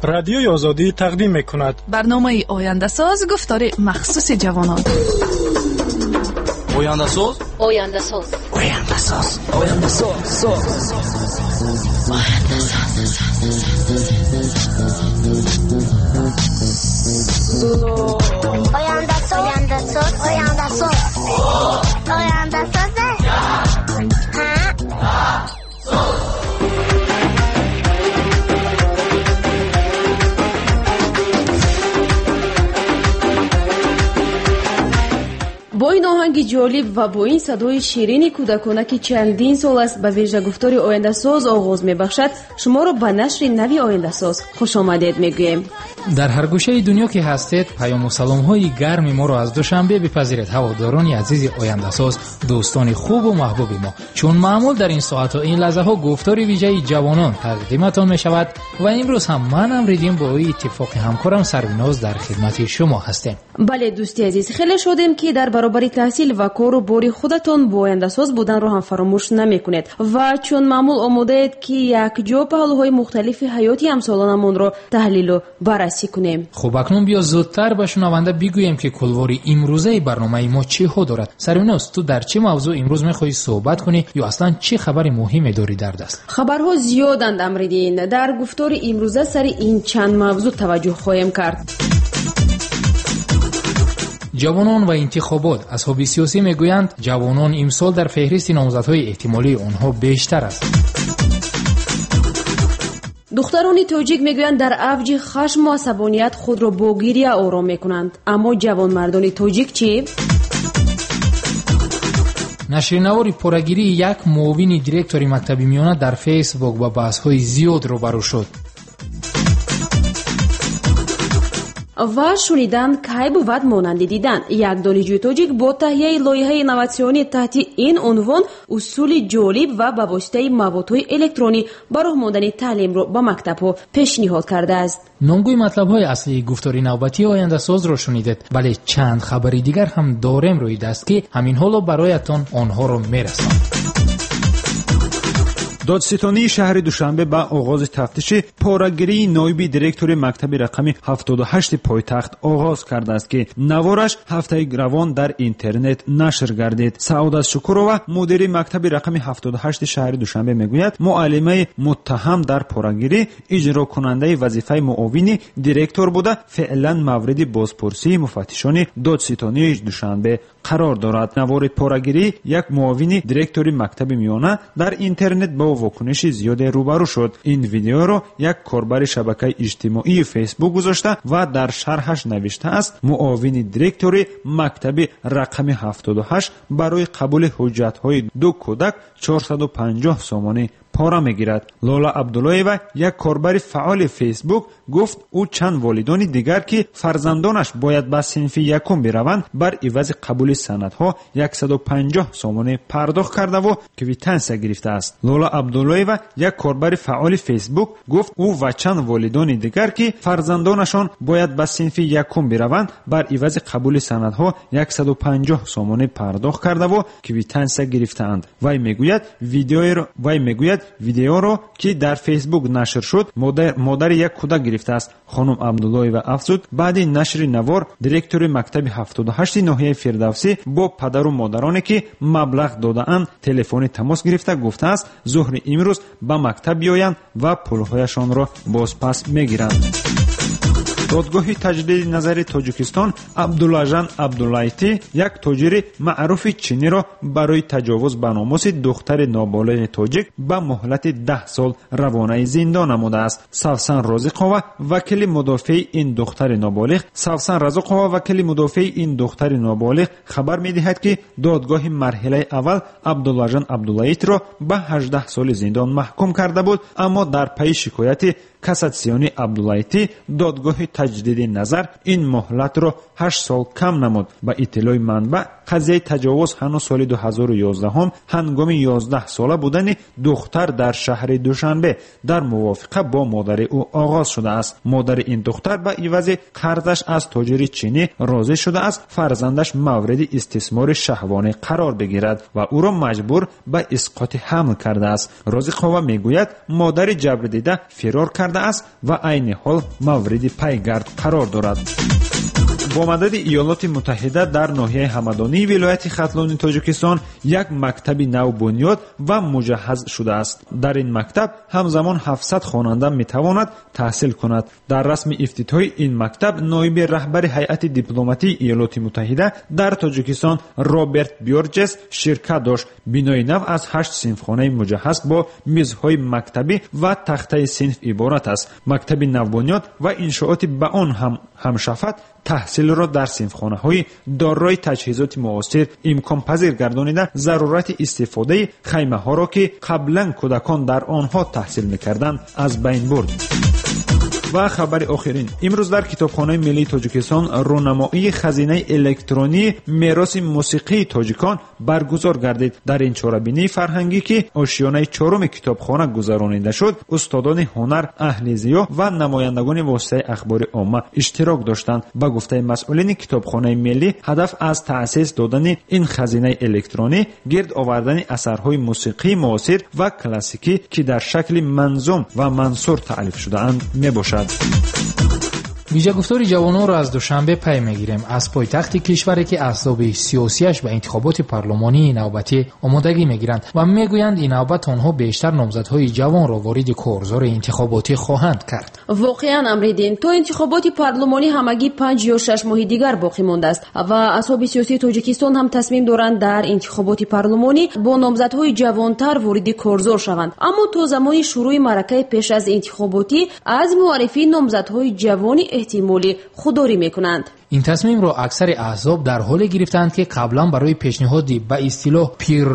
رادیوی آزادی تقدیم می‌کند. برنامه آینده ساز گفتار مخصوص جوانان. آینده ساز. آینده ساز. آینده ساز. آینده ساز. آینده ساز. آینده ساز. آینده ساز. آینده ساز. با این آهنگ جالب و با این صدای شیرین کودکانه که چندین سال است به ویژه گفتار آینده ساز آغاز می‌بخشد، شما را به نشر نوی آینده ساز خوش آمدید میگوییم. در هر گوشه دنیا که هستید، پیام و سلام‌های گرم ما را از دوشنبه بپذیرید. هواداران عزیز آینده ساز، دوستان خوب و محبوب ما، چون معمول در این ساعت و این لحظه ها گفتار ویژه جوانان تقدیمتان می‌شود و امروز هم من امریدیم با اتفاق همکارم سرویناز در خدمت شما هستیم. بله دوستی عزیز، خیلی شادیم که در برابر تحصیل و کار و باری خودتان با آینده ساز بودن رو هم فراموش نمی‌کنید و چون معمول آماده اید که یک جا پهلوهای مختلف حیاتی همسالانمون رو تحلیل و بررسی کنیم. خب اکنون بیا زودتر به شنونده بگوییم که کلواری امروزه برنامه ما چی ها دارد. سرویناز، تو در چه موضوع امروز می‌خوای صحبت کنی یا اصلا چه خبر مهمی داری در دست؟ خبرها زیادند امریدین. در گفتار امروزه سر این چند موضوع توجه خواهیم کرد. جوانان و انتخابات. اصحاب سیاسی میگویند جوانان امسال در فهرست نامزدهای احتمالی آنها بیشتر است. دختران تاجیک میگویند در اوج خشم و عصبانیت خود را با گریه آرام میکنند. اما جوانمردان تاجیک چی؟ نشرنوار پورگیری یک معاون دیرکتور مکتب میانه در فیسبوک با بحث‌های زیاد روبرو شد. و شنیدن کی بود مانند دیدن. یک دانشجوی تاجیک با تهیه لایحه اینواسیونی تحت این عنوان اصول جالب و به واسطه موادهای الکترونی برای ماندن تعلیم را به مکتب‌ها پیشنهاد کرده است. نامگوی مطلب‌های اصلی گفتاری نوبتی آینده ساز را شنیدید. بله، چند خبری دیگر هم داریم روی دست که همین حالا برایتان آنها را میرسانم. دادستانی شهر دوشنبه با آغاز تفتیش پاره‌گیری نایب دیرکتور مکتب رقم 78 پایتخت آغاز کرده است که نوارش هفته روان در اینترنت نشر گردید. سعادت شکورова مدیر مکتب رقم 78 شهر دوشنبه میگوید معلمه متهم در پاره‌گیری اجرا کننده وظیفه معاون دیرکتور بوده فعلا مورد بازپرسی مفتشان دادستانی دوشنبه قرار دارد. نوار پاره‌گیری یک معاون دیرکتور مکتب میانه در اینترنت با واکنش زیاد روبرو شد. این ویدیو را یک کاربر شبکه اجتماعی فیسبوک گذاشته و در شرحش نوشته است معاون دیرکتور مکتب رقم 78 برای قبول حجت‌های دو کودک 450 سومانی پاره میگیرد. لالا عبداللهی‌وا یک کاربر فعال فیسبوک گفت او چند والدان دیگر که فرزندانش باید به صنف یکم بروند بر عوض قبول سندها 150 سومانی پرداخت کرده و کویتانسیا گرفته است. لالا عبداللهی‌وا یک کاربر فعال فیسبوک گفت او و چند والدان دیگر که فرزندانشان باید به صنف یکم بروند بر عوض قبول سندها 150 سومانی پرداخت کرده و کویتانسیا گرفته‌اند. وی میگوید ویدیو را که در فیسبوک نشر شد مادر یک کودک گرفته است. خانم عبداللهی‌وا افزود بعد نشر نوار دیرکتور مکتب 78 ناحیه فردوسی با پدر و مادرانی که مبلغ داده‌اند تلفن تماس گرفته گفته است ظهر امروز به مکتب بیایند و پولهایشان را بازپس میگیرند. دادگاه تجدید نظر تاجیکستان عبداللهجان عبداللایتی یک تاجر معروف چینی را برای تجاوز به ناموس دختر نابالغ تاجیک به مهلت 10 سال روانه زندان نموده است. سوسن رازقova وکیل مدافع این دختر نابالغ خبر می‌دهد که دادگاه مرحله اول عبداللهجان عبداللایتی را به 18 سال زندان محکوم کرده بود، اما در پی شکایت کاساسیونی عبداللایتی دادگاه تجدید نظر این مهلت را 8 سال کم نمود. به اطلاع منبع قضیه تجاوز هنوز سال 2011 هم هنگام 11 ساله بودن دختر در شهر دوشنبه در موافقه با مادر او آغاز شده است. مادر این دختر به عوض قرضش از تاجر چینی راضی شده است فرزندش مورد استثمار شهوانی قرار بگیرد و او را مجبور به اسقاط حمل کرده است. رازقова میگوید مادر جبر دیده فرار کرده است و عین حال مورد پیگرد قرار دارد. با مدد ایالات متحده در ناحیه همدانی ولایت ختلان تاجیکستان یک مکتب نو بنیاد و مجهز شده است. در این مکتب همزمان 700 خواننده میتواند تحصیل کند. در رسم افتتاحی این مکتب نایب رهبر هیئت دیپلماتی ایالات متحده در تاجیکستان رابرت بیورجس شرکت داشت. بینای نو از 8 صنفخانه مجهز با میزهای مکتبی و تخته صنف عبارت است. مکتب نو بنیاد و انشاءات به آن همشفت تحصیل را در صنفخانه‌های دارای تجهیزات معاصر امکان پذیر گردانیده ضرورت استفاده خیمه‌ها را که قبلا کودکان در آنها تحصیل می‌کردند از بین برد. و خبر آخرین امروز در کتابخانه ملی تاجیکستان رونمایی خزینه الکترونی میراث موسیقی تاجیکان برگزار گردید. در این چاره‌بینی فرهنگی که آشیانه چهارم کتابخانه گذرانیده شد، استادان هنر، اهل زیو و نمایندگان واسطه اخبار عامه اشتراک داشتند. با گفته مسئولین کتابخانه ملی، هدف از تأسیس دادن این خزینه الکترونی گرد آوردن اثرهای موسیقی معاصر و کلاسیکی که در شکل منظوم و منثور تألیف شده‌اند میباشد. ویژه گفتار جوانان را از دوشنبه پی میگیریم. از پایتخت کشوری که احزاب سیاسیش به انتخابات پارلمانی نوبتی آمادگی میگیرند و میگویند این نوبت آنها بیشتر نامزدهای جوان را وارد کارزار انتخاباتی خواهند کرد. واقعا امریدین تو انتخابات پارلمانی همگی 5 یا 6 ماه دیگر باقی مانده است و احزاب سیاسی تاجیکستان هم تصمیم دارند در انتخابات پارلمانی با نامزدهای جوانتر وارد کارزار شوند. اما تا زمان شروع معرکه پیش از انتخاباتی از معرفی نامزدهای جوانی احتمالی خودداری میکنند. این تصمیم را اکثر احزاب در حال گرفتند که قبلا برای پیشنهادی به اصطلاح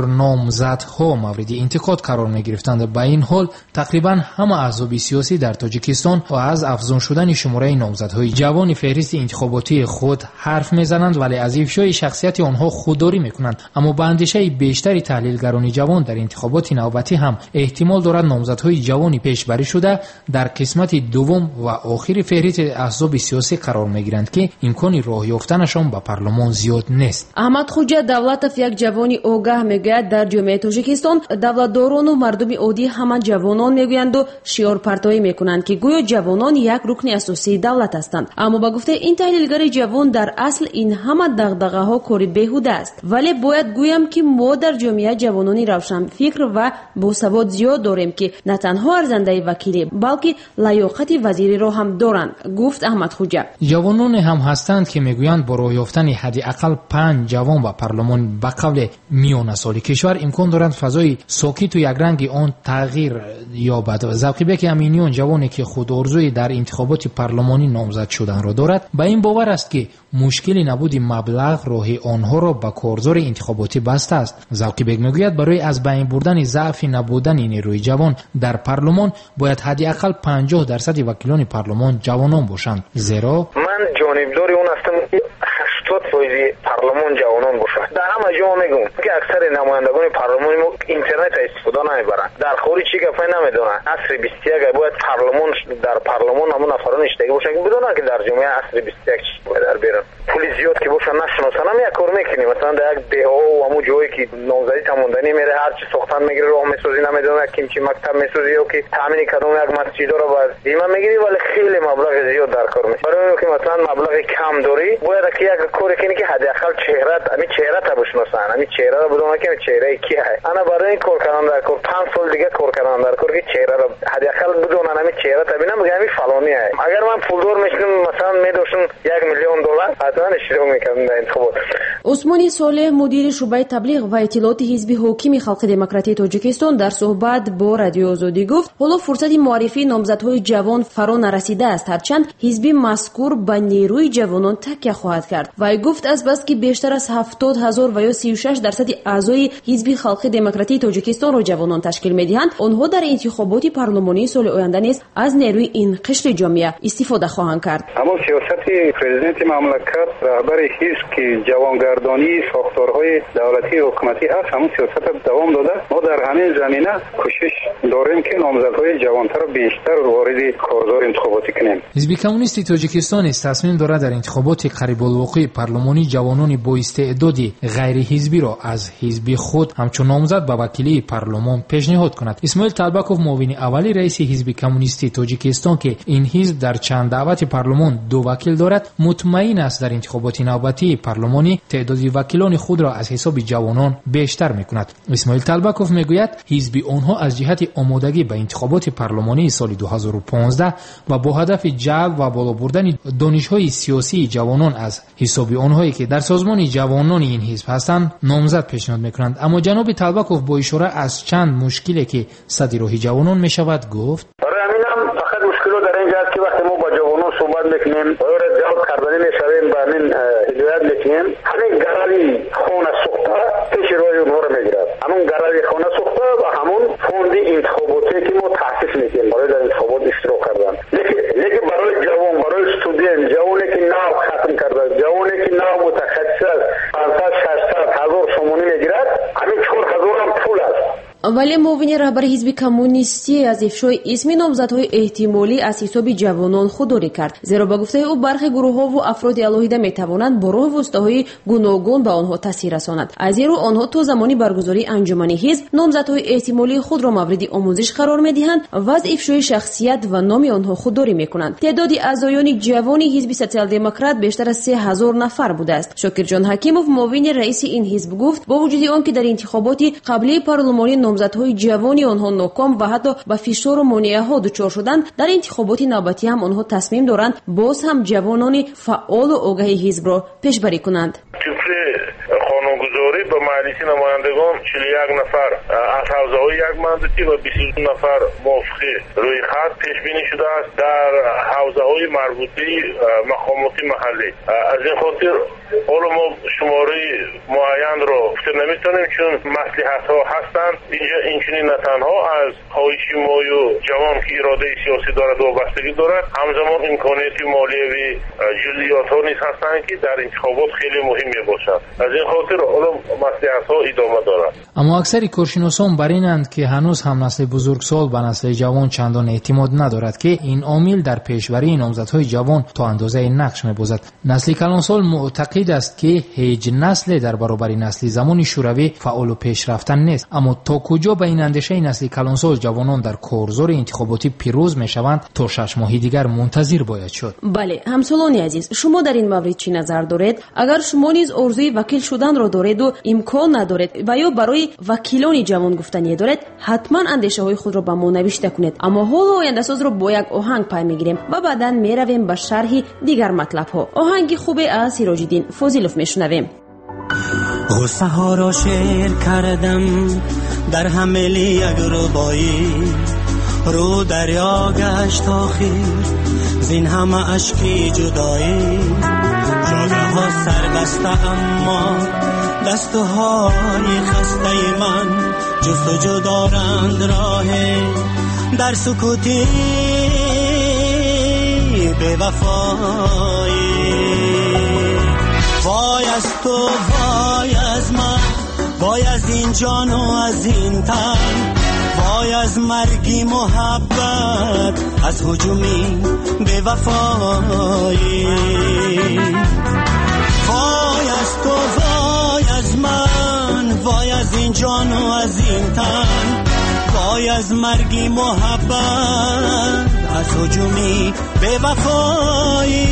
پیرنامزدها مورد انتقاد قرار میگرفتند. با این حال تقریبا همه احزاب سیاسی در تاجیکستان و از افزون شدن شماره نامزدهای جوان فهرست انتخاباتی خود حرف میزنند، ولی از افشای شخصیت آنها خودداری میکنند. اما با اندیشه بیشتری تحلیلگران جوان در انتخابات نوبتی هم احتمال دارد نامزدهای جوانی پیشبری شده در قسمت دوم و آخر فهرست احزاب سیاسی قرار میگیرند که امکان راه یافتنشان به پارلمان زیاد نیست. احمد خوجا دولتов یک جوانی آگاه میگوید در جامعه تاجیکستان دولتداران و مردم عادی همه جوانان میگویند و شعار پرتایی میکنند که گویا جوانان یک رکن اساسی دولت هستند. اما با گفته این تحلیلگر جوان در اصل این همه دغدغه ها کار بیهوده است. ولی باید گویم که ما در جامعه جوانانی روشن فکر و باسواد زیاد داریم که نه تنها ارزنده وکیلی بلکه لیاقت وزیری را هم دارند، گفت احمد خوجا. جوانان هم هستند که میگویند با راه یافتن حداقل 5 جوان و پارلمان به قبل میان سال کشور امکان دارد فضای ساکت و یک رنگ آن تغییر یابد. ذوقی بک امینیون جوانی که خود آرزوی در انتخابات پارلمانی نامزد شدن را دارد با این باور است که مشکلی نبود مبلغ راه آنها را به کارزار انتخاباتی بسته است. ذوقی بک میگوید برای از بین بردن ضعف نبودن نیروی جوان در پارلمان باید حداقل 50% وکیلان پارلمان جوانان باشند، زیرا من جانبدار اون هستم 80% پارلمان جوانان باشند. در همه جا میگم که اکثر نمایندگان پارلمان ما اینترنت استفاده نمیبرند، در خارج چی گپ نمیدونن. عصر 21 باید پارلمان در پارلمان همون نفران اشتغال باشن که بدونن که در جامعه عصر 21 چی باید در بیرون. پول زیاد که باشن نشناسن هم یک کار میکنیم. مثلا در یک دهها و همون جایی که نامزدی تموندنی میره هر چی ساختن میگیره راه میسازی نمیدونه کیم چی مکتب میسازی یا که تامین کدوم یک مسجد رو باز اینا میگیری، ولی خیلی مبلغ زیاد در کار میشه. برای اینکه مثلا مبلغ کم داری باید که یک کاری کنی که حداقل چهره تا بشناسن، همین چهره رو بدونن که چهره کی هست. انا برای این کار کردن در کار 5 سال دیگه کار کردن در کار که چهره رو حداقل بدونن، همین چهره تا ببینم میگم همین فلانی هست. اگر من پولدار میشم مثلا میدوشم $1,000,000 حتما اشتراک میکنم در انتخابات. عثمانی صالح مدیر شعبه تبلیغ و اطلاعات حزب حاکم خلق دموکراتی تاجیکستان در صحبت با رادیو آزادی گفت حالا فرصت معرفی نامزدهای جوان فرا نرسیده است، هرچند حزب مذکور به نیروی جوانان تکیه خواهد کرد. و گفت از بس که بیشتر از 70,000 و یا 30 36% اعضای حزب خلق دموکراتی تاجیکستان را جوانان تشکیل می‌دهند. آنها در انتخابات پارلمانی سال آینده نیز از نیروی این قشر جامعه استفاده خواهند کرد. اما سیاست پرزیدنت مملکت رهبر حزب که جوانگردانی ساختارهای دولتی و حکومتی است، همون سیاست دوام داده. ما در همین زمینه کوشش داریم که نامزدهای جوانتر بیشتر وارد کارزار انتخاباتی کنیم. حزب کمونیست تاجیکستان تصمیم دارد در انتخابات قریب الوقوع پارلمانی جوانان با استعداد غیر حزبی را از حزب خود همچون نامزد به وکیلی پارلمان پیشنهاد کند. اسماعیل طلبکوف معاون اولی رئیس حزب کمونیست تاجیکستان که این حزب در چند دعوت پارلمان 2 وکیل دارد، مطمئن است در انتخابات نوبتی پارلمانی تعداد وکیلان خود را از حساب جوانان بیشتر می‌کند. اسماعیل طلبکوف میگوید حزب آنها از جهت آمادگی به انتخابات پارلمانی سال 2015 و با هدف جلب و بالا بردن دانش‌های سیاسی جوانان از حساب آنهایی که در سازمان جوانان این حزب هستند نامزد پیشنهاد می‌کنند. اما جناب طلبکوف با اشاره از چند مشکلی که صد راه جوانان می‌شود گفت: برای همینم فقط مشکل در اینجا است که وقتی ما با جوانان صحبت می‌کنیم و را جلب کردن می‌شویم با همین هدایت می‌کنیم، همین گرایی خونه سوخته پیش روی اونها را می‌گیرد. همون گرایی خونه سوخته و همون فوند انتخاباتی که ما تأسیس می‌کنیم برای در انتخابات اشتراک کردن، لیکن برای جوان، برای استودنت، جوانی که نو ختم کرده، جوانی که نو متخصص است، 500-600 هزار سومونی می‌گیرد، همین 4000 هم پول است. ولی معاون رهبر حزب کمونیستی از افشای اسم نامزدهای احتمالی از حساب جوانان خودداری کرد، زیرا با گفته او برخی گروه‌ها و افراد الهیده می‌توانند با راه واسطه‌های گوناگون به آنها تاثیر رسانند. از این رو آنها تا زمانی برگزاری انجمن حزب نامزدهای احتمالی خود را مورد آموزش قرار می‌دهند و از افشای شخصیت و نام آنها خودداری می‌کنند. تعداد اعضایان جوان حزب سوسیال دموکرات بیشتر از 3000 نفر بوده است. شاکرجان حکیموف معاون رئیس این حزب گفت با وجود آنکه در انتخابات قبلی پارلمانی نامزدهای جوانی آنها ناکام و حتی با فشار و مانع‌ها دچار شدند، در انتخابات نوبتی هم آنها تصمیم دارند باز هم جوانان فعال و آگاه حزب را پیشبری کنند. قانونگذاری به مجلس نمایندگان 41 نفر از حوزه‌های یک مندتی و 22 نفر موافقه روی خط پیش بینی شده است در حوزه‌های مربوطه مقامات محلی. از این خاطر حالا ما شماره معین را گفته نمیتونیم چون مصلحت‌ها هستند. اینجا اینچنین نه تنها از خواهش مای و جوان که اراده سیاسی دارد و وابستگی دارد، همزمان امکانات مالیوی جزئیات‌ها نیز هستند که در انتخابات خیلی مهم میباشد. از این خاطر حالا مصلحت‌ها ادامه دارد. اما اکثر کارشناسان بر اینند که هنوز هم نسل بزرگسال به نسل جوان چندان اعتماد ندارد که این عامل در پیشبری نامزدهای جوان تا اندازه نقش می‌بازد. نسل کلانسال معتقد است که هیچ نسل در برابر نسل زمان شوروی فعال و پیشرفتن نیست، اما تا کجا به این اندیشه نسل کلانسال جوانان در کارزار انتخاباتی پیروز میشوند تا 6 ماه دیگر منتظر باید شد. بله، همسالان عزیز، شما در این مورد چی نظر دارید؟ اگر شما نیز آرزوی وکیل شدن را دارید و امکان ندارید و یا برای وکیلان جوان گفتنی دارید، حتما اندیشه های خود را به ما نوشته کنید. اما حالا آینده ساز را با یک آهنگ پای میگیریم و بعداً میرویم به شرح دیگر مطلب ها. آهنگی خوب از سراج الدین فاضلوف میشنویم. غصه ها را شعر کردم در حمل یک ربایی، رو دریا گشت آخر زین همه اشکی جدایی، جاده ها سربسته اما دستهای خسته من جستجو دارند راه در سکوتی به وفایی. وای از تو، وای از من، وای از این جان و از این تن، وای از مرگی محبت، از هجومی به وفایی. وای از تو، وای از من، وای از این جان و از این تن، وای از مرگی محبت، از هجومی به وفایی.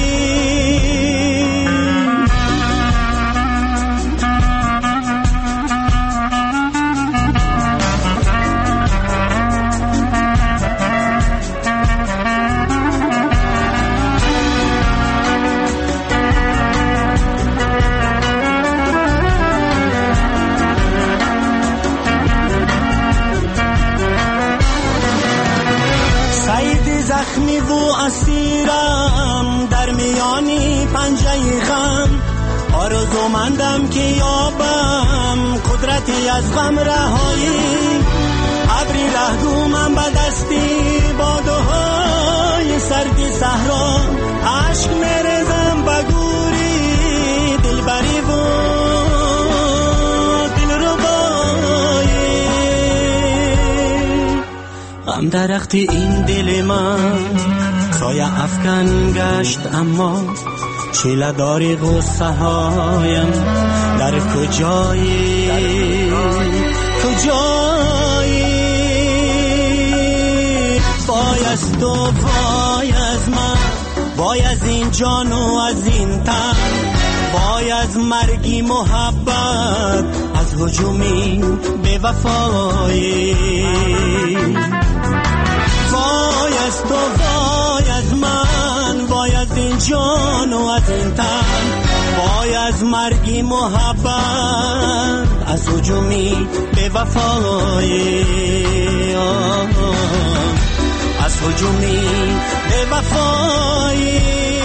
زخمی و اسیرم در میانی پنجه غم، آرزومندم که یابم قدرتی از غم رهایی، ابری رهگومم به دستی بادهای سردی صحرا، عشق میرزم به گوری دلبری و دلربایی. غم درختی این دل من سایه افکن گشت، اما چیله داری غصه هایم در کجایی کجایی؟ وای از تو وای از من، وای از این جان و از این تن، وای از مرگی محبت، از هجومی بے وفایی. وای از تو وای از من، وای از این جان و از این تن، وای از مرگی محبت، از هجومی بے وفایی، از هجومی بے وفایی.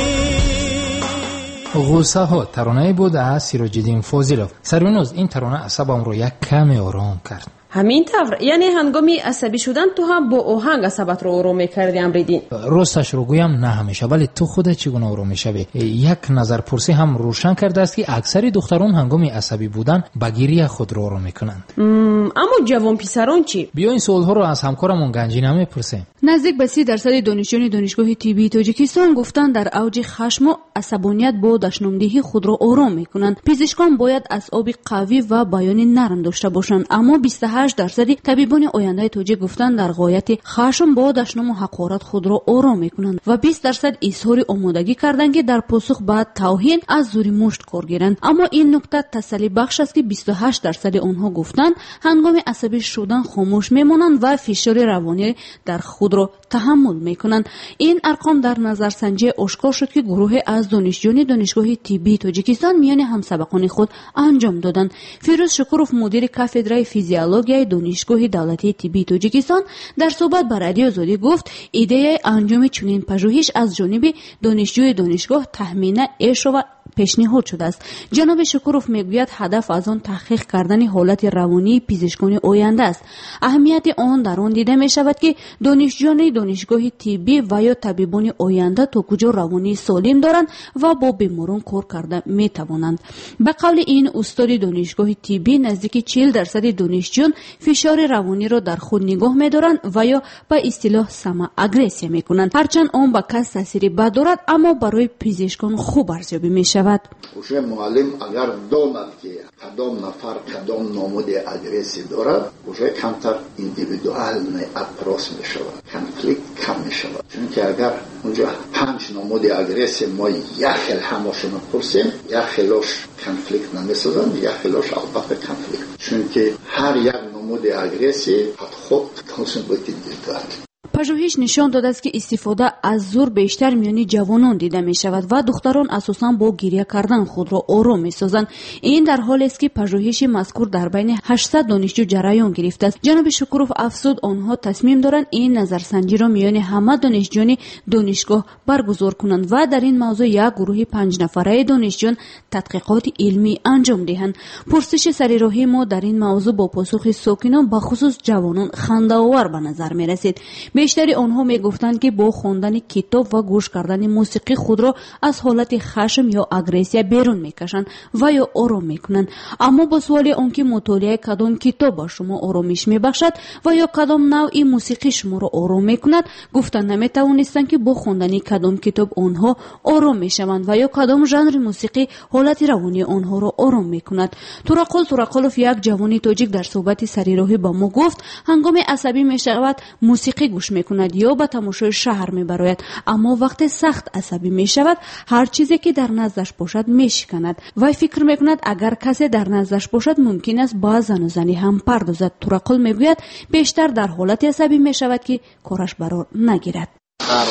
غوسه ها ترانه بود از سیراج‌الدین فاضلوف. سرونوز این ترانه عصبم رو یک کمی آرام کرد. همین طور یعنی هنگامی عصبی شدن تو هم با آهنگ عصبت رو آروم می‌کردی امریدین؟ راستش رو گویم نه همیشه، ولی تو خودت چگونه آروم می‌شوی؟ یک نظر پرسی هم روشن کرده است که اکثر دختران هنگامی عصبی بودن با گریه خود رو آروم می‌کنند. اما جوان پسران چی؟ بیا این سوال‌ها رو از همکارمون گنجینه می‌پرسیم. نزدیک به 30% دانشجویان دانشگاه طبی تاجیکستان گفتند در اوج خشم و عصبانیت با دشنامدهی خود را آرام می‌کنند. پزشکان باید اعصاب قوی و بیان نرم داشته باشند، اما 28% طبیبان آینده تاجیک گفتند در غایت خشم با دشنام و حقارت خود را آرام می‌کنند و 20% اظهار آمادگی کردند که در پاسخ به توهین از زور مشت کار گیرند. اما این نکته تسلی بخش است که 28% آنها گفتند هنگام عصبی شدن خاموش میمانند و فشار روانی در خود را تحمل میکنند. این ارقام در نظرسنجی آشکار شد که گروه از دانشجویان دانشگاه طبی تاجیکستان میان همسبقان خود انجام دادند. فیروز شکروف مدیر کاتدرای فیزیولوژی دانشگاه دولتی طبی تاجیکستان در صحبت با رادیو آزادی گفت ایده انجام چنین پژوهش از جانب دانشجوی دانشگاه تخمینه و پیشنهاد شده است. جناب شکروف میگوید هدف از آن تحقیق کردن حالت روانی پزشکان آینده است. اهمیت آن در آن دیده می شود که دانشجویان دانشگاه طبی و یا طبیبان آینده تا کجا روانی سالم دارند و با بیماران کار کرده می توانند. به قول این استاد دانشگاه طبی نزدیک 40% دانشجویان فشار روانی را در خود نگاه می دارند و یا به اصطلاح سما اگریسیا می کنند. هرچند آن به کس تاثیری بد دارد اما برای پزشکان خوب ارزیابی می شود. اوشه معلم اگر داند که کدام نفر کدام نمود اگریسی دارد، اوشه کمتر ایندیویدوال اپروچ می شود، کنفلیکت کم می شود. چون که اگر اونجا 5 نمود اگریسی ما یک خیل هماشون پرسیم، یک خیلش کنفلیکت نمی سازن، یک خیلش البته کنفلیکت. چون که هر یک نمود اگریسی خود کنسون باید ایندیویدوال. پژوهش نشان داده است که استفاده از زور بیشتر میان جوانان دیده می شود و دختران اساساً با گریه کردن خود را آرام می سازند. این در حالی است که پژوهش مذکور در بین 800 دانشجو جریان گرفته است. جناب شکروف افزود آنها تصمیم دارند این نظرسنجی را میان همه دانشجویان دانشگاه برگزار کنند و در این موضوع یک گروه 5 نفره دانشجویان تحقیقات علمی انجام دهند. پرسش سریراهی ما در این موضوع با پاسخ ساکنان به خصوص جوانان خنده‌آور به نظر می رسید. بیشتر آنها می گفتند که با خواندن کتاب و گوش کردن موسیقی خود را از حالت خشم یا اگریسیا بیرون می کشند و یا آرام می کنند. اما با سوال آنکه مطالعه کدام کتاب با شما آرامش می بخشد و یا کدام نوع موسیقی شما را آرام می کند، گفتند نمی توانستند که با خواندن کدام کتاب آنها آرام می شوند و یا کدام ژانر موسیقی حالت روانی آنها را آرام می کند. توراقلوف یک جوانی تاجیک در صحبت سریراهی با ما گفت هنگام عصبی می شود موسیقی گوش می کند یا به تماشای شهر می براید، اما وقت سخت عصبی می شود هر چیزی که در نزدش باشد می شکند و فکر می کند اگر کسی در نزدش باشد ممکن است با زن و زنی هم پردازد. توراقل می گوید بیشتر در حالت عصبی می شود که کارش برار نگیرد.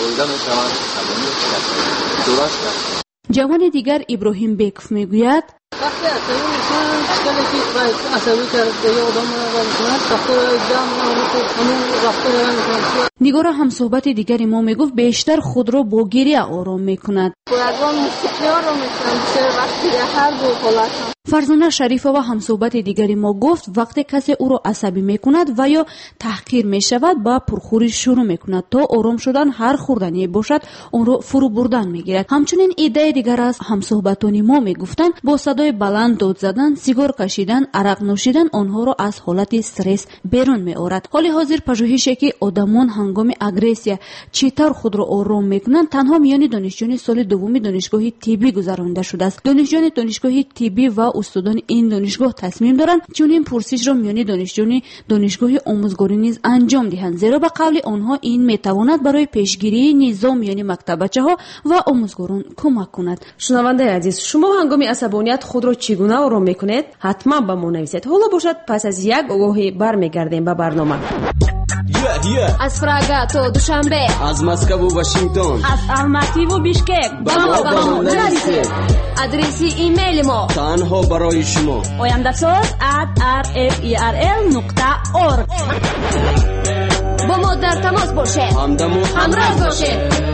جوان دیگر ابراهیم بیکف می گوید وقتی عصبی میشن اشکالی که عصبی کرده یا آدم رو میکنن رفتار جمع همون رفتار میکنن. نگار هم صحبت دیگری ما میگفت بیشتر خود را با گریه آرام میکند. پروگرام موسیقی آرام میکنم بیشتر وقتی هر دو حالت. فرزانه شریفه و هم صحبت دیگری ما گفت وقتی کسی او را عصبی میکند و یا تحقیر میشود با پرخوری شروع میکند تا آرام شدن هر خوردنی باشد اون را فرو بردن میگیرد. همچنین ایده دیگر از هم صحبتانی ما میگفتند با صدای بلند داد زدن، سیگار کشیدن، عرق نوشیدن آنها را از حالت استرس بیرون میآورد. حال حاضر پژوهشی که آدمان هنگام اگریسیا چطور خود را آرام میکنند تنها میان دانشجویان سال دوم دانشگاه طبی گذرانده شده است. دانشجویان دانشگاه طبی و استادان این دانشگاه تصمیم دارند چون این پرسش را میان دانشجویان دانشگاه آموزگاری نیز انجام دهند، زیرا به قول آنها این میتواند برای پیشگیری نظام میان مکتبچه‌ها و آموزگاران کمک کند. شنونده عزیز، شما هنگام عصبانیت خود را چگونه آرام میکنید؟ حتما با ما نویسید. حالا باشد پس از یک آگاهی برمیگردیم به برنامه. از پراگ تا دوشنبه، از مسکو و واشنگتن، از الماتی و بیشکک با ما نویسید. آدرس ایمیل ما تنها برای شما oyandasoz@rferl.org. با ما در تماس باشید، همراه باشید.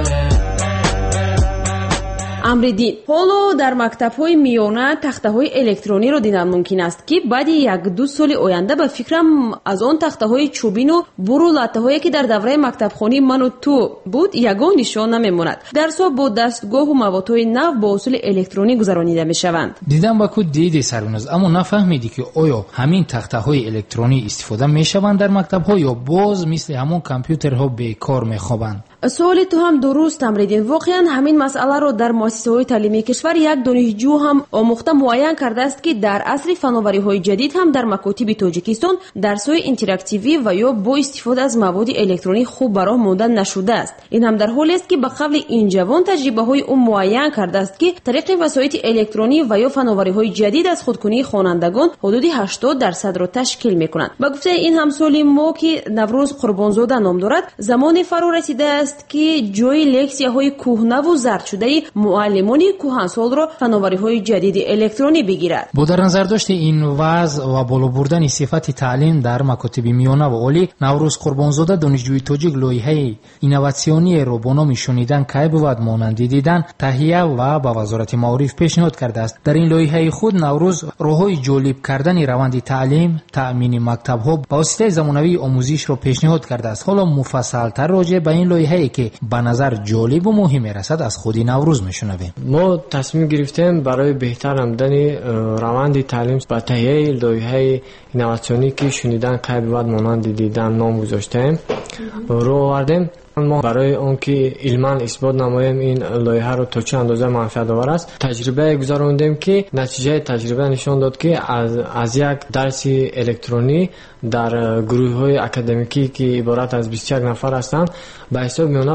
امریدین حالا در مکتب‌های میانه تخته‌های الکترونی رو دیدن ممکن است که بعد یک دو سال آینده به فکرم از آن تخته‌های چوبین و برولاته‌هایی که در دوره مکتبخوانی من و تو بود یگان نشان نمیماند. درس‌ها با دستگاه و موادهای نو با اصول الکترونی گذرانیده میشوند. دیدم با کو دیدی سروناز، اما نفهمیدی که آیا همین تخته‌های الکترونی استفاده میشوند در مکتب‌ها یا باز مثل همون کامپیوترها بیکار میخوابند؟ سوال تو هم درست امریدین. واقعا همین مسئله رو در مؤسسه‌های تعلیمی کشور یک دانشجو هم آموخته معین کرده است که در عصر فناوری‌های جدید هم در مکاتب تاجیکستان درس‌های اینتراکتیوی و یا با استفاده از مواد الکترونی خوب برای ماندن نشده است. این هم در حالی است که به قول این جوان تجربه‌های او معین کرده است که طریق وسایل الکترونی و یا فناوری‌های جدید از خودکنی خوانندگان حدود 80% را تشکیل می‌کنند. با گفته این همسال ما که نوروز قربانزاده نام دارد، زمان فرا رسیده است که جای لکسیاهای کهنه و زرد شده معلمان کهنسال را فناوری‌های جدید الکترونی بگیرد. با در نظر داشت این وضع و بالا بردن صفت تعلیم در مکاتب میانه و عالی، نوروز قربانزاده دانشجوی تاجیک لایحه اینواسیونی را با نام شنیدن کی بود مانندی دیدن تهیه و به وزارت معارف پیشنهاد کرده است. در این لایحه خود نوروز راههای جالب کردن روند تعلیم، تأمین مکتب‌ها با واسطه زمانوی آموزش را پیشنهاد کرده است. حالا مفصل‌تر راجع به این لایحه که به نظر جالب و مهم میرسد از خود نوروز میشنویم. ما تصمیم گرفتیم برای بهتر آمدن روند تعلیم با تهیه لایحه اینواسیونی که شنیدن قبل بعد مانند دیدن نام گذاشتیم رو آوردیم. ما برای اون که علما اثبات نماییم این لایحه رو تا چه اندازه منفعت آور است تجربه گذراندیم که نتیجه تجربه نشان داد که از یک درس الکترونی در گروه‌های اکادمیکی که عبارت از 21 نفر هستند به حساب میانه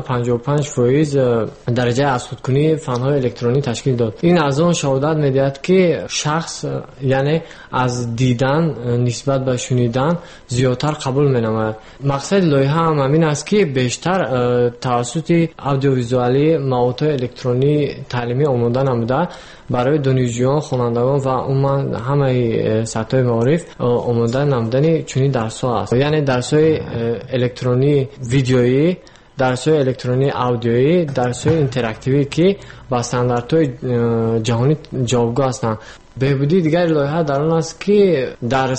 55% درجه از خودکنی فن‌های الکترونی تشکیل داد. این از آن شهادت می‌دهد که شخص یعنی از دیدن نسبت به شنیدن زیادتر قبول می‌نماید. مقصد لایحه هم همین است که بیشتر توسط اودیویزوالی مواد الکترونی تعلیمی آموزان نموده برای دانشجویان، خوانندگان و عموما همه سطح معارف آموزان نمودن چنین درس‌ها است. یعنی درس‌های الکترونی ویدیویی، درس‌های الکترونی آدیویی، درس‌های اینتراکتیوی که با استانداردهای جهانی جوابگو هستند. بهبودی دیگر لایحه در آن است که در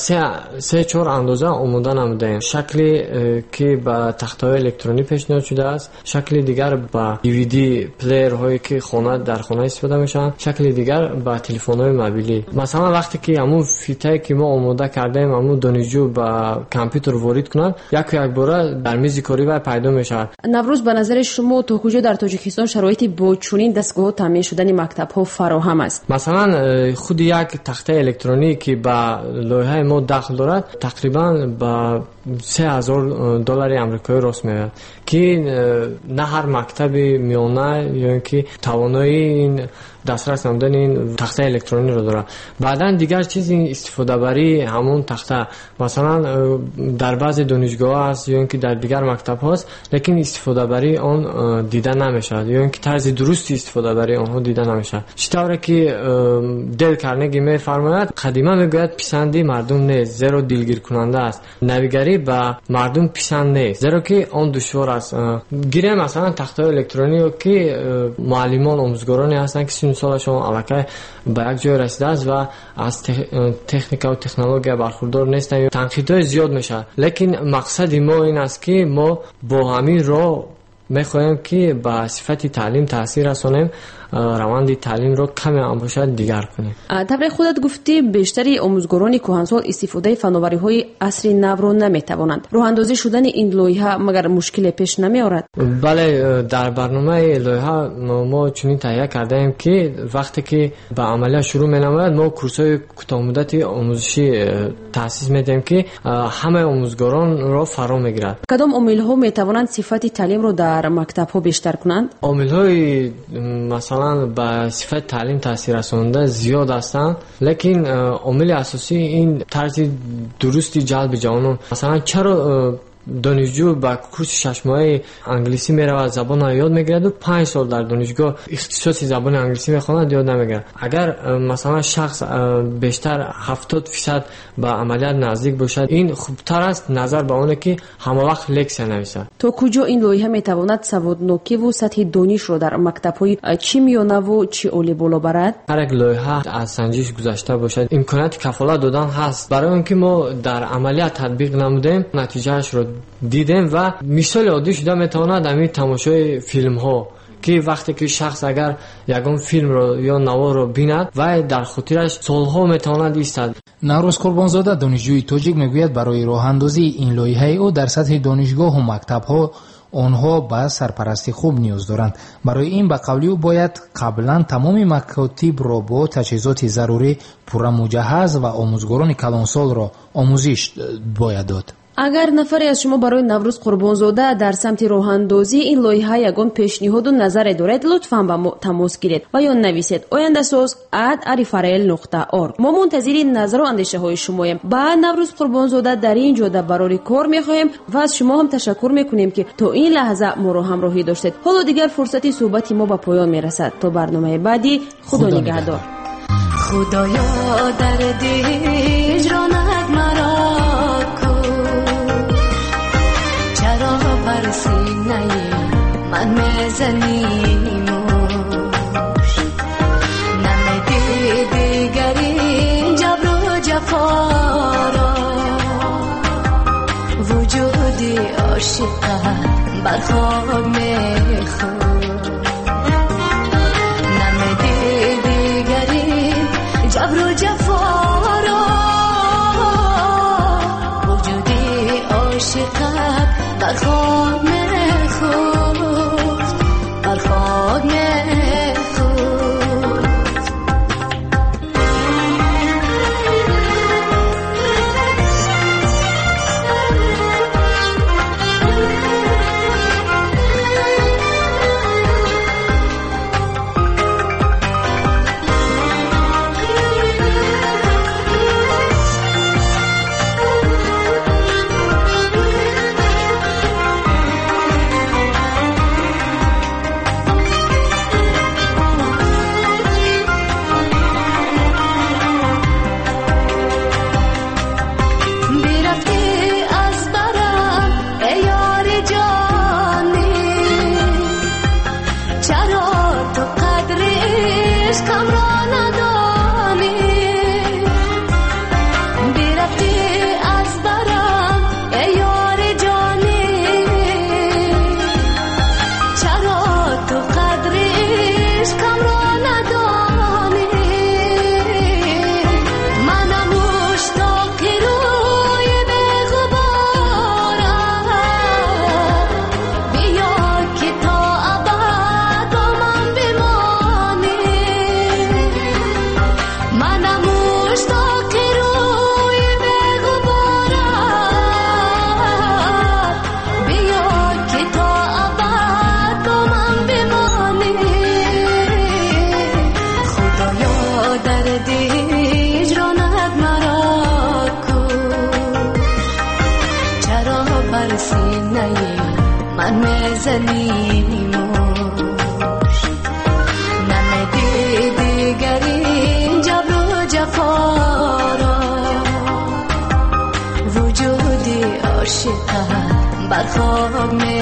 3-4 اندازه آموزان نموده. شکلی که با تخته‌های الکترونی پیشنهاد شده است، شکل دیگر با دیویدی پلیر هایی که در خانه استفاده میشن، شکل دیگر با تلفن‌های موبیلی. مثلا وقتی که همون فیته که ما آماده کردیم همون دانشجو با کامپیوتر وارد کنن یک بار در میز کاری و پیدا میشه. نوروز به نظر شما تا کجا در تاجیکستان شرایطی با چنین دستگاه تامین شدن مکتب‌ها فراهم است؟ مثلا خود یک تخته الکترونی که با لایحه ما داخل دارد تقریبا با $3000 آمریکایی راست میاد که نه هر مکتبی میونه یا که توانایی این دسترس نمودن این تخته الکترونی رو داره. بعداً دیگر چیزی استفاده بری همون تخته مثلا در بعضی دانشگاه هست یا اینکه در دیگر مکتب هست لیکن استفاده بری اون دیده نمیشه یا اینکه طرز درستی استفاده بری اونها دیده نمیشه. چطوره که دل کارنگی میفرماید قدیما میگوید پسندی مردم نیست زیرا دلگیر کننده است. نویگری به مردم پسند نیست زیرا که اون دشوار است. گیره مثلا تخته الکترونی که معلمان آموزگارانی هستن که سالشون علاقه به یک جای رسیده است و از تکنیک و تکنولوژی برخوردار نیستن. تنقیدهای زیاد میشه لیکن مقصد ما این است که ما با همین راه میخواهیم که به صفت تعلیم تاثیر رسانیم، روند تعلیم رو کمی هم باشد دیگر کنیم. طبعا خودت گفتی بیشتری آموزگاران کهنسال استفاده فناوری‌های عصری نو رو نمیتوانند. راه اندازی شدن این لایحه مگر مشکل پیش نمیآورد؟ بله، در برنامه لایحه ما چنین تهیه کرده ایم که وقتی که به عملیات شروع می‌نماید ما کورس‌های کوتاه مدتی آموزشی تأسیس میدیم که همه آموزگاران را فرا میگیرد. کدام عامل‌ها میتوانند صفت تعلیم رو در مکتب‌ها بیشتر کنند؟ عامل‌های مثلا به صفت تعلیم تاثیر رساننده زیاد هستند لیکن عامل اساسی این طرز درستی جلب جوانان. مثلا چرا دانشجو با کورس 6 ماهه انگلیسی میره و زبان یاد میگیرد و 5 سال در دانشگاه اختصاصی زبان انگلیسی میخواند یاد نمیگیرد. اگر مثلا شخص بیشتر 70% به عملیات نزدیک باشد این خوبتر است نظر به اونه که همه وقت لکسیون نویسد. تا کجا این لایحه میتواند سوادناکی و سطح دانش رو در مکتب‌های چی میانه و چی عالی بالا برد؟ هر یک لایحه از سنجش گذشته باشد امکانات کفالت دادن هست برای اینکه ما در عملیات تطبیق نمودیم نتیجهش رو دیدیم و مثال عادی شده میتواند همین تماشای فیلم ها که وقتی که شخص اگر یگان فیلم رو یا نوار رو بیند و در خاطرش سالها میتواند ایستد. نوروز قربانزاده دانشجوی تاجیک میگوید برای راه اندازی این لایحه او در سطح دانشگاه و مکتب ها آنها به سرپرستی خوب نیاز دارند. برای این به قولی او باید قبلا تمام مکاتب را با تجهیزات ضروری پورا مجهز و آموزگاران کلانسال را آموزش باید داد. اگر نفری از شما برای نوروز قربانزاده در سمت راه اندازی این لایحه یگان پیشنهاد و نظر دارید لطفاً با ما تماس گیرید و یا نویسید oyandasoz@arifarel.org. ما منتظر نظر و اندیشه های شماییم. بعد نوروز قربانزاده در این جاده برای کار میخواهیم و از شما هم تشکر میکنیم که تا این لحظه ما را همراهی داشتید. حالا دیگر فرصتی صحبت ما به پایان میرسد. تا برنامه بعدی خدا نگهدار. خدایا درد هجرانت مرا بر سینه من میزنی موش نمیدی دیگری جبر و جفا را وجودی عاشقت بر خاک میخور نمیدی دیگری جبر و جفا را وجودی عاشقت بر خود میخوست بر خود میخوست. من میزنی موش نمیدی دیگری جبر و جفا را وجودی عاشقت بر خواب